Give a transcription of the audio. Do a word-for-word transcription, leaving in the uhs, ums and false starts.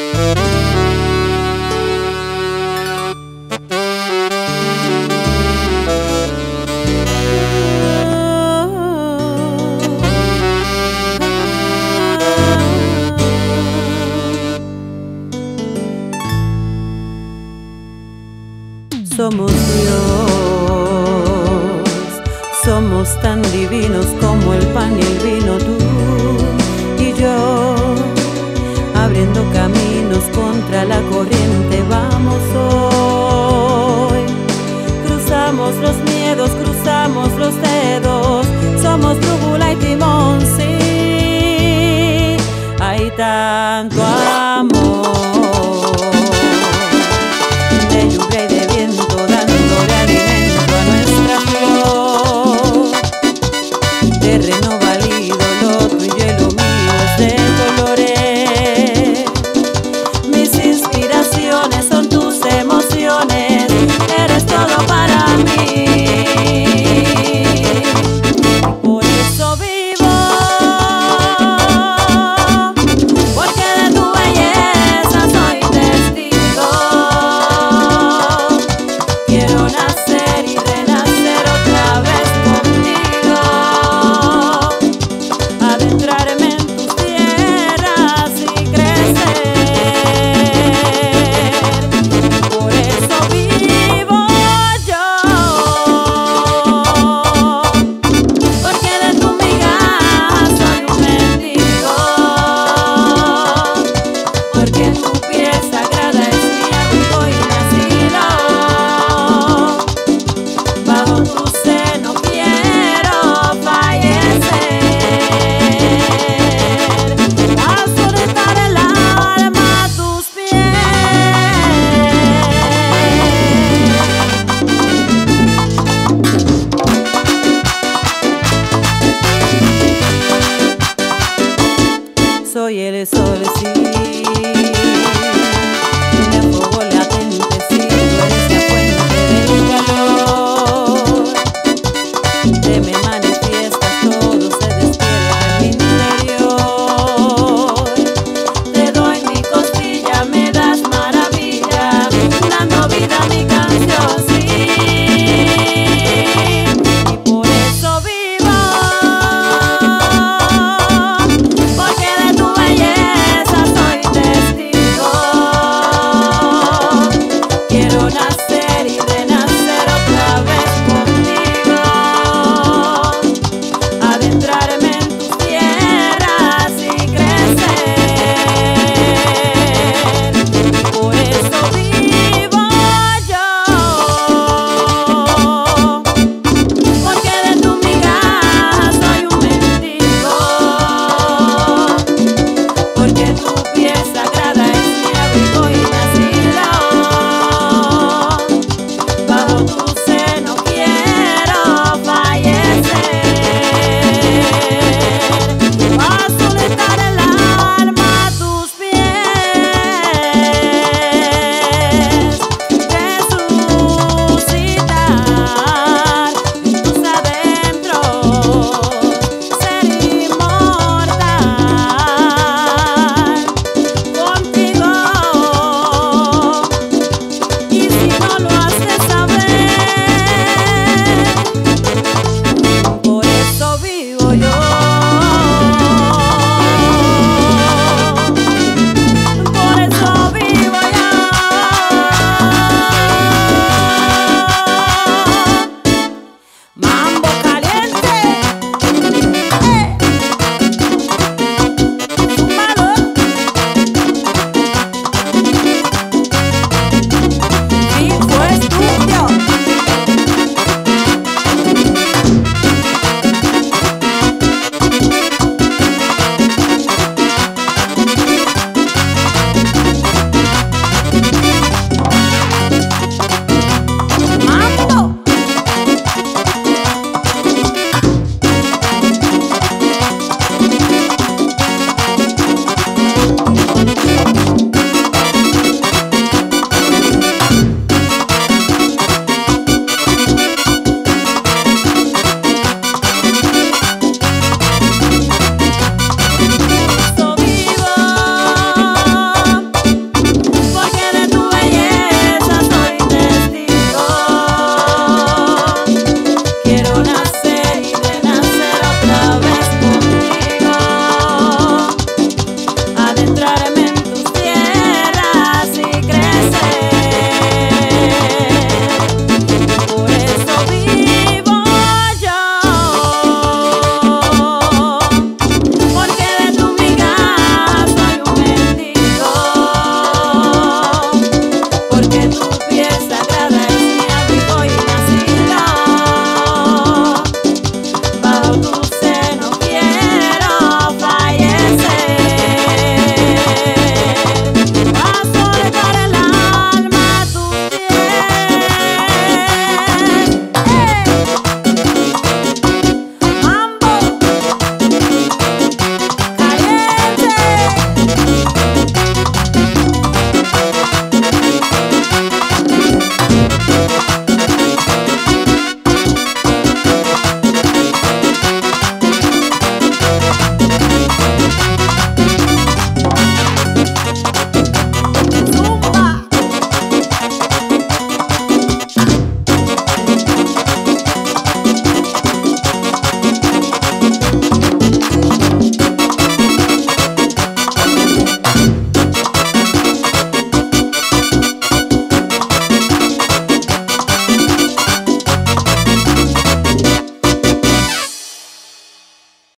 Somos Dios, somos tan divinos como el pan y el vino, tú y yo, abriendo caminos contra la corriente vamos hoy. Cruzamos los miedos, cruzamos los dedos, somos brújula y timón, sí, hay tanto amor. De lluvia y de viento dándole alimento a nuestra flor. Terreno válido, lo tuyo y lo mío es de colores. Mis inspiraciones son tus emociones, eres todo para mí. Por eso vivo, porque de tu belleza soy testigo. Quiero nacer y renacer otra vez contigo, adentrarme en tus tierras y crecer. Por eso vivo yo, porque de tu migaja soy un mendigo, porque tu piel sagrada es mi abrigo y mi asilo. Bajo tu seno quiero fallecer, a soltar el alma a tus pies. Soy el sol, sí.